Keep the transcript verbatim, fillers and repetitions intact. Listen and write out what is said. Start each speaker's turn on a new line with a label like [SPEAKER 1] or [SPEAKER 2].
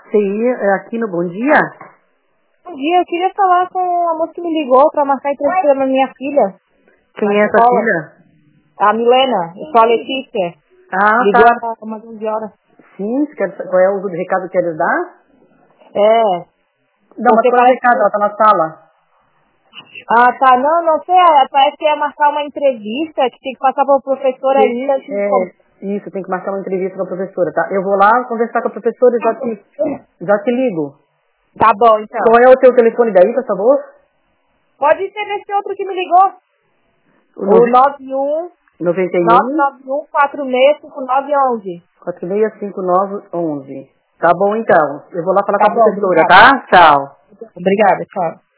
[SPEAKER 1] Sim, é aqui no Bom Dia?
[SPEAKER 2] Bom dia, eu queria falar com a moça que me ligou para marcar entrevista da minha filha.
[SPEAKER 1] Quem é essa
[SPEAKER 2] escola.
[SPEAKER 1] filha?
[SPEAKER 2] A Milena, eu sou a Letícia.
[SPEAKER 1] Ah,
[SPEAKER 2] Ligou
[SPEAKER 1] tá.
[SPEAKER 2] há umas onze horas.
[SPEAKER 1] Sim, você quer, qual é o recado que queres dar?
[SPEAKER 2] É.
[SPEAKER 1] Dá uma
[SPEAKER 2] Porque
[SPEAKER 1] coisa de
[SPEAKER 2] parece
[SPEAKER 1] recado,
[SPEAKER 2] que...
[SPEAKER 1] ela tá na sala.
[SPEAKER 2] Ah, tá. Não, não sei. Parece que ia marcar uma entrevista que tem que passar para o professor ainda. Antes de com-
[SPEAKER 1] É, isso, tem que marcar uma entrevista com a professora, tá? Eu vou lá conversar com a professora e já te, já te ligo.
[SPEAKER 2] Tá bom, então.
[SPEAKER 1] Qual é o teu telefone daí, por favor?
[SPEAKER 2] Pode ser esse outro que me ligou.
[SPEAKER 1] O
[SPEAKER 2] O
[SPEAKER 1] nove-
[SPEAKER 2] nove um
[SPEAKER 1] noventa e
[SPEAKER 2] nove
[SPEAKER 1] um,
[SPEAKER 2] nove um quatro seis cinco nove um um.
[SPEAKER 1] quatro seis cinco nove onze. Tá bom, então. Eu vou lá falar com
[SPEAKER 2] Tá
[SPEAKER 1] a
[SPEAKER 2] bom,
[SPEAKER 1] professora,
[SPEAKER 2] obrigada.
[SPEAKER 1] tá? Tchau.
[SPEAKER 2] Obrigada, tchau.